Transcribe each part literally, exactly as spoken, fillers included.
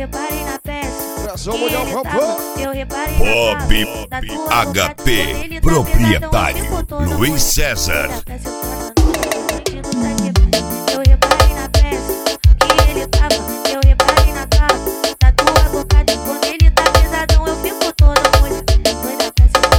reparei na peça. Pressão mundial, papo. Eu reparei Bob H P, proprietário Luiz César. Eu reparei na peça que ele tava. Eu reparei na capa da tua boca. Quando ele tá pesadão eu fico toda molhada. Foi da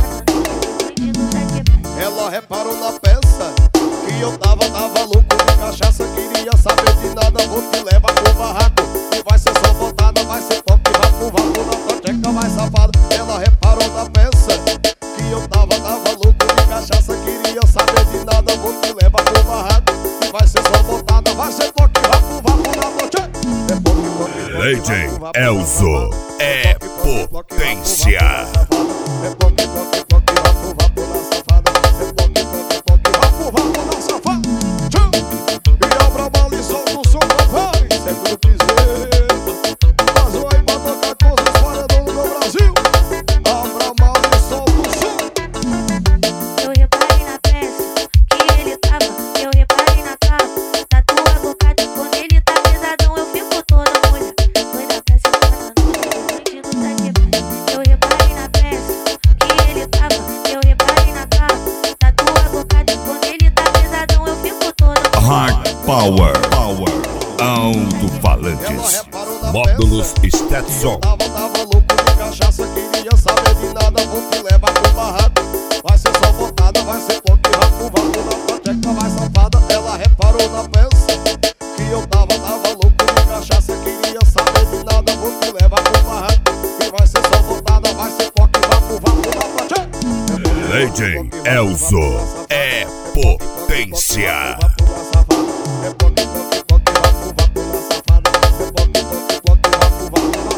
peça. Ela reparou na peça que eu tava, tava louco de cachaça. Queria saber de nada, vou te levar pro barraco. E vai ser só botada, vai ser pop, vapo, vapo na tocheca mais safada. Ela reparou na peça que eu tava, tava louco de cachaça. Queria saber de nada, vou te levar pro barraco. E vai ser só botada, vai ser pop, vapo, vapo na tocheca. É pop, pop, Lady Elzo é potência. É pop, pop, pop, vapo, vapo na safada. É pop, pop, pop, vapo, vapo na safada. E abra a bala e solta o som, papai. Sempre o piseiro. Faz um aí pra tocar coisas fora do Brasil. Abra a bala e solta o som. Eu reparei na peça que ele tava. Eu reparei na capa da tua boca. Quando ele tá pesadão eu fico toda molhada. Foi da peça bandido tá quebrado. Eu reparei na peça que ele tava. Eu reparei na capa da tua boca. Quando ele tá pesadão eu fico toda molhada. Hard Power, Power, alto-falantes, módulos Stetson. Tava, tava louco de cachaça, queria saber de nada, vou te levar pro barraco. Vai ser só botada, vai ser pop, rapo, vapo na tocheca mais safada. Ela reparou na peça que eu tava, tava louco de cachaça. Queria saber de nada, vou te levar pro barraco. E vai ser só botada, vai ser pop, vapo, vapo na tocheca. Lady Elzo é potência. É pop, pop, pop, vapo, vapo na safada. É pop, pop, pop, vapo, vapo na